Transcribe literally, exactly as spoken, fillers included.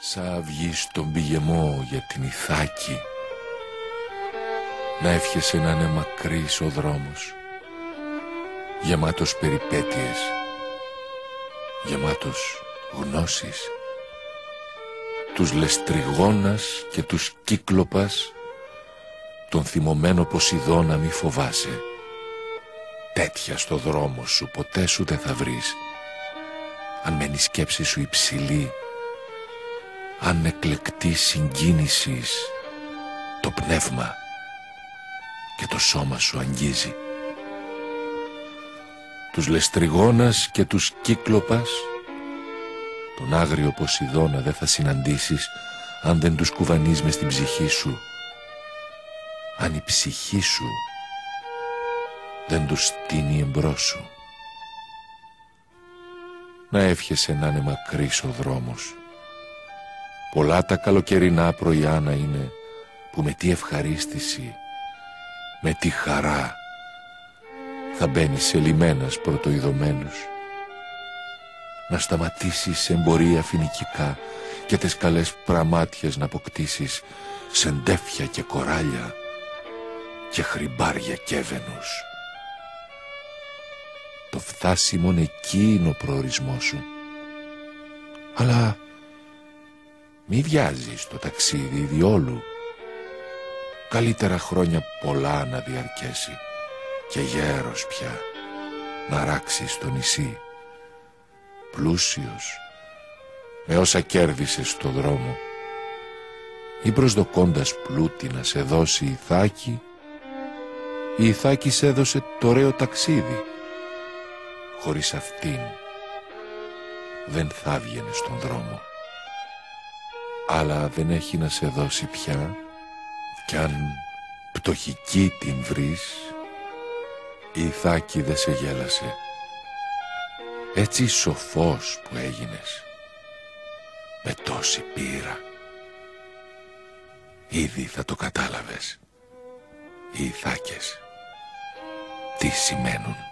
Σα αυγή στον πηγεμό για την Ιθάκη, να εύχεσαι να είναι μακρύς ο δρόμος, γεμάτος περιπέτειες, γεμάτος γνώσεις. Τους Λεστριγόνας και τους Κύκλοπας, τον θυμωμένο Ποσειδώνα μη φοβάσαι. Τέτοια στο δρόμο σου ποτέ σου δεν θα βρεις, αν μένει η σκέψη σου υψηλή, αν εκλεκτή συγκίνησης το πνεύμα και το σώμα σου αγγίζει. Τους Λεστριγόνας και τους Κύκλοπας, τον άγριο Ποσειδώνα δεν θα συναντήσεις, αν δεν τους κουβανείς μες στην ψυχή σου, αν η ψυχή σου δεν τους στείνει εμπρός σου. Να εύχεσαι να είναι μακρύς ο δρόμος. Πολλά τα καλοκαιρινά πρωιά να είναι, που με τι ευχαρίστηση, με τι χαρά θα μπαίνεις σε λιμένας πρωτοειδωμένους, να σταματήσεις εμπορία φοινικικά και τις καλές πραμάτιες να αποκτήσεις σεντέφια και κοράλια και χρυμπάρια και έβαινους. Το φτάσιμον εκεί είναι ο προορισμός σου. Αλλά μη βιάζεις το ταξίδι διόλου. Καλύτερα χρόνια πολλά να διαρκέσει και γέρος πια να ράξεις το νησί, πλούσιος με όσα κέρδισες στο δρόμο, ή προσδοκώντας πλούτη να σε δώσει η Ιθάκη. Η Ιθάκη σε έδωσε το ωραίο ταξίδι. Χωρίς αυτήν δεν θα βγαίνε στον δρόμο. Αλλά δεν έχει να σε δώσει πια, κι αν πτωχική την βρεις, η Ιθάκη δεν σε γέλασε. Έτσι σοφός που έγινες, με τόση πείρα, ήδη θα το κατάλαβες οι Ιθάκες τι σημαίνουν.